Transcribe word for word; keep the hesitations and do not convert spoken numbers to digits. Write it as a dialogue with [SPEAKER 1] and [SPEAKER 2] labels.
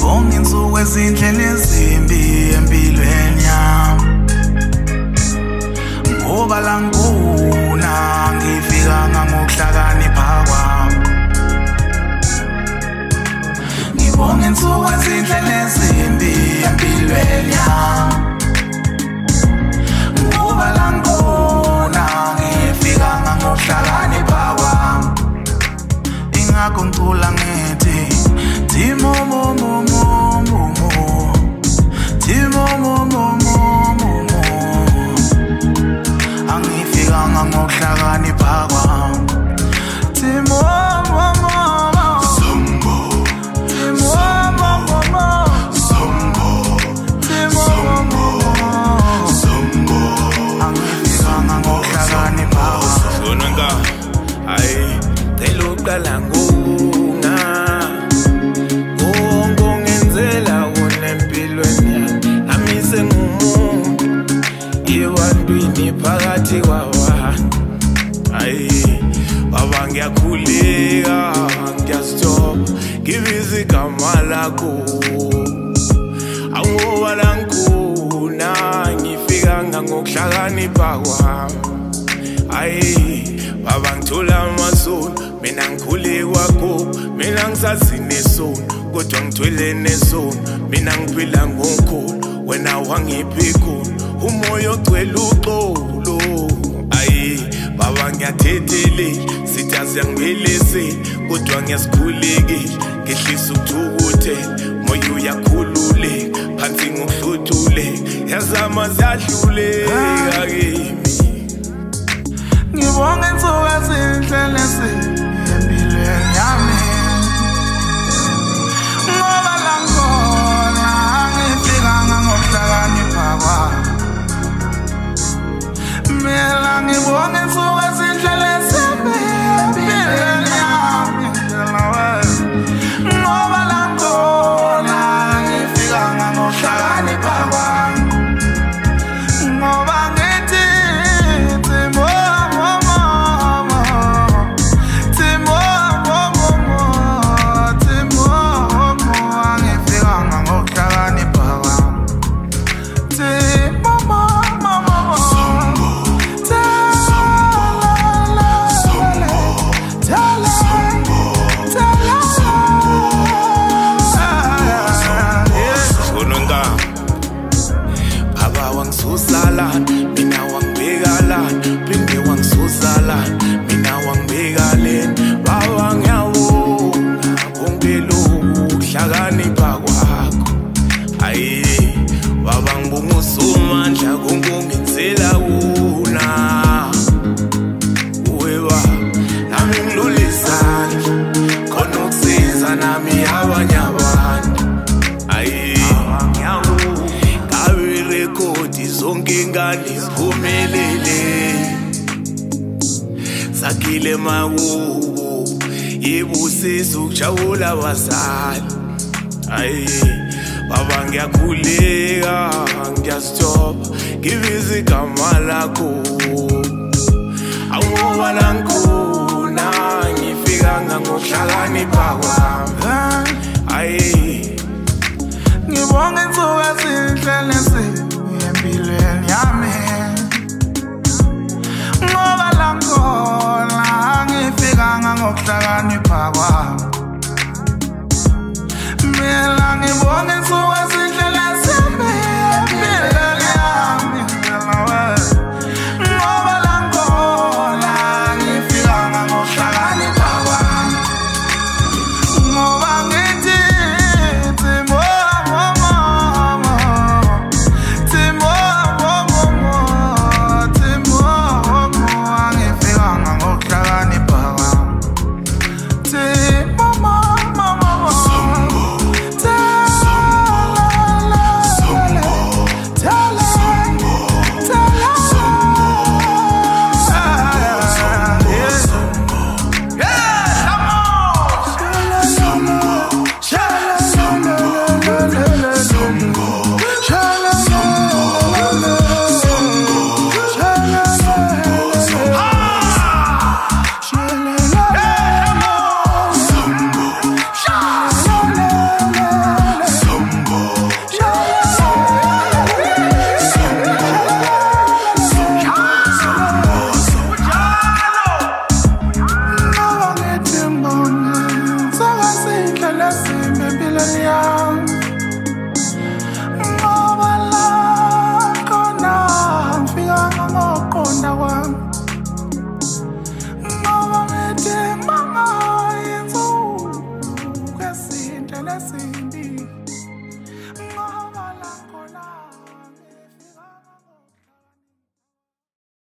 [SPEAKER 1] ngibonga insuku ezindlela ezimbi empilweni yami ngoba la nguna ngifika ngokuhlakanipha kwami ngibonga insuku ezindlela ezimbi empilweni yami ngoba la nguna ngifika ngokuhlakanipha kwami ingakho ngicula ngithi Timo mo mo mo mo mo Timo mo mo mo mo mo Angifika ngokuhlakanipha kwami Timo mo mo mo Sombo Timo mo mo mo Sombo Timo mo mo Sombo Angifika ngokuhlakanipha kwami
[SPEAKER 2] Sonanga ay teluqala nguna phakathi kwawa ayi baba ngiyakhuleka ngiyastop ngibiza igama lakho awuba la nguna ngifika ngokuhlakanipha kwami ayi baba ngithola amasono mina ngikhule kwakho mina ngisazi nesono kodwa ngithwele nesono mina ngiphila ngokholo wena wangiphi khona umoya ogcwele uxolo ayi baba ngiyathethelela sithi asiyangibeleseli kodwa ngiyasikhulekela ngehlisa ukuthukuthela moya uyakhululeka phansi ngokuhluthuleka yazama ziyadluleka kimi
[SPEAKER 1] ngibonga insuku ezinhlele empilweni yami ngoba la ngona ngifika ngokuhlakanipha kwami Mela ngibonga insuku ezindlela ezimbi empilweni yami ngoba la ngona ngifika ngokuhlakanipha kwami ngoba ngithi Timo mo mo mo Timo mo mo mo Timo mo ngifika ngokuhlakanipha kwami Timo mo mo mo
[SPEAKER 2] Susalan, mina wangbegalan, pinde wang susalan, mina wangbegalen, baba ngiyawonga konke lokhu kuhlakanipha kwakho. Ayi, baba ngibonga usomandla konke ongenzela wona. Weba, nami ngilula izandla, khona ukusiza nami abanye abantu. Ayi, zonke ingane ziphumelele sakhile makubo yebusisa ukujabula abazali ayi baba ngiyakhuleka ngiyastop ngibiza igama lakho awuba la nguna ngifika ngokuhlakanipha kwami ayi